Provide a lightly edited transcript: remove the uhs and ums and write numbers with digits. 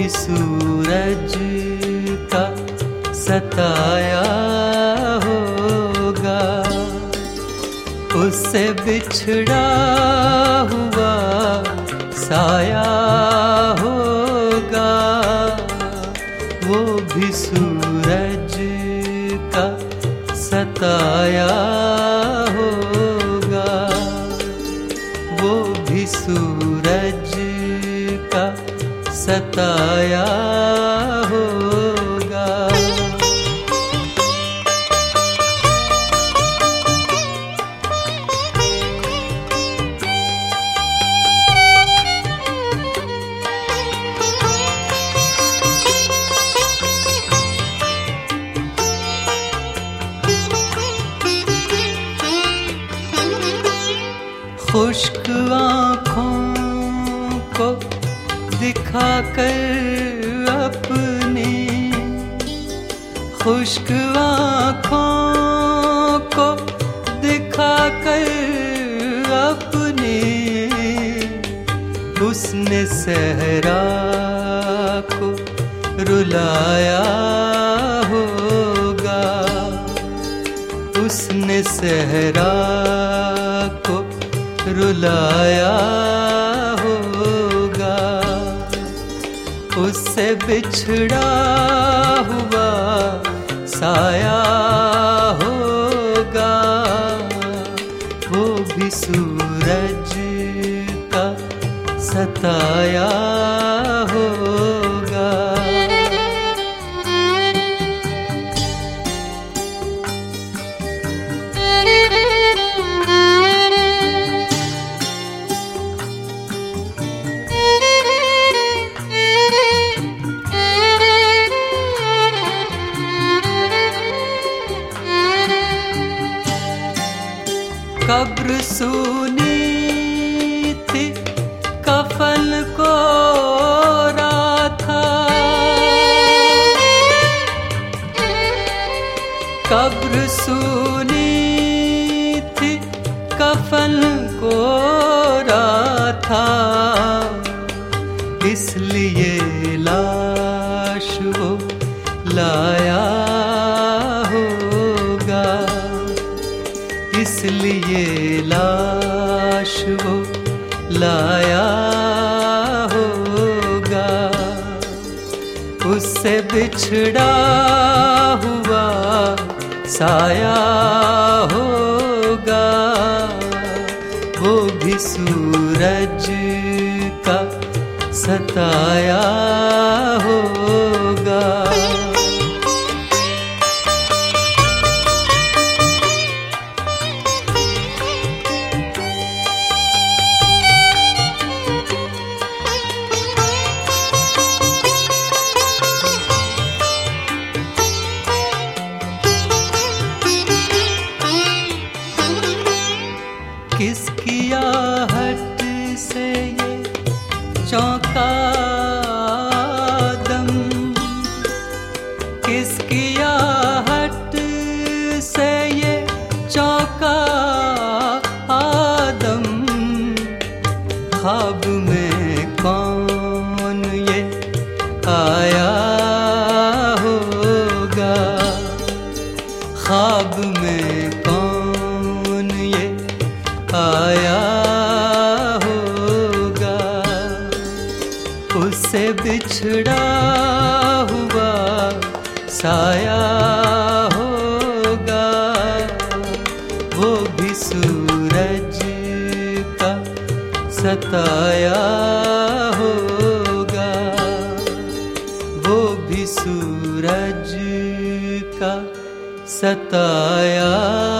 भी सूरज का सताया होगा, उससे बिछड़ा हुआ साया होगा। वो भी सूरज का सताया होगा, वो भी सूरज का सताया होगा। खुश्क आँखों को दिखाकर अपनी, खुश्क आँखों को दिखाकर अपनी, उसने सहरा को रुलाया होगा, उसने सहरा को रुलाया होगा। उससे बिछड़ा हुआ साया होगा, वो भी सूरज का सताया होगा। कब्र सूनी थी, कफन कोरा था, कब्र सूनी थी, कफन कोरा था, इसलिए लाश वो लाया होगा, इसलिए लाश वो लाया होगा। उससे बिछड़ा हुआ साया होगा, वो भी सूरज का सताया होगा। किसकी आहट से ये चौंका दम, किसकी आहट से ये चौंका आदम, ख्वाब में कौन ये आया होगा, ख्वाब में कौन ये आया होगा। उससे बिछड़ा हुआ साया होगा, वो भी सूरज का सताया होगा, वो भी सूरज का सताया